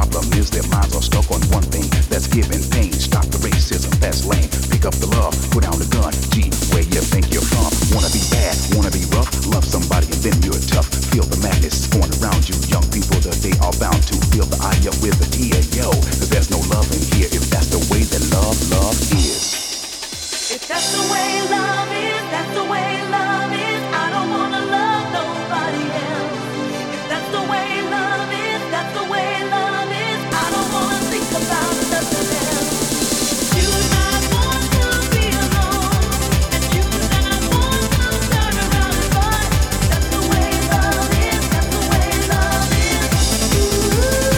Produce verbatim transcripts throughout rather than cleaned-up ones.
problem is their minds are stuck on one thing that's giving pain. Stop the racism, that's lame. Pick up the love, put down the gun. Gee, where you think you're from? Wanna be bad, wanna be rough? Love somebody and then you're tough. Feel the madness going around you. Young people, that they are bound to feel the eye up with the tear, yo. Cause there's no love in here if that's the way that love, love is. If that's the way love is, that's the way love is. I don't wanna love nobody else. If that's the way love is, that's the way love is. I don't wanna think about nothing else. You and I want to be alone, and you and I want to turn around and run. That's the way love is, that's the way love is. Ooh.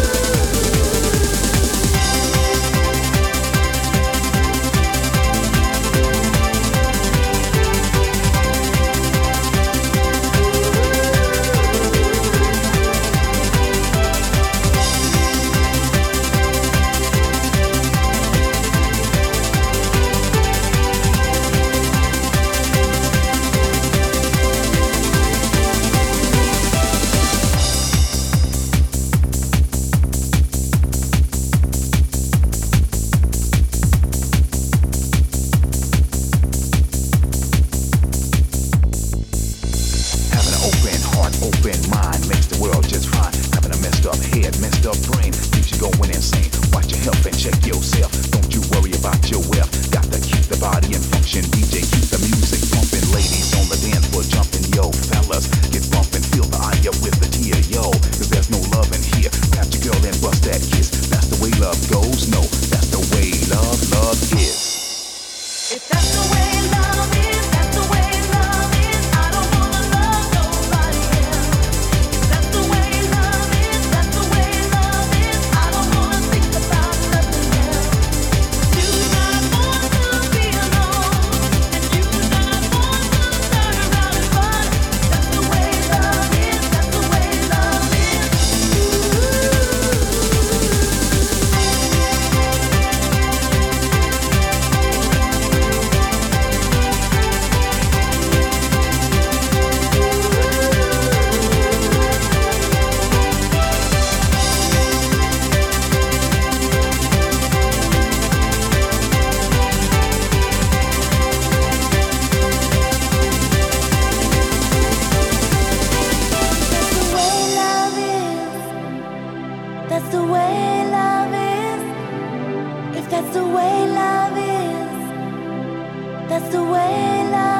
That's the way love is. If that's the way love is, that's the way love is.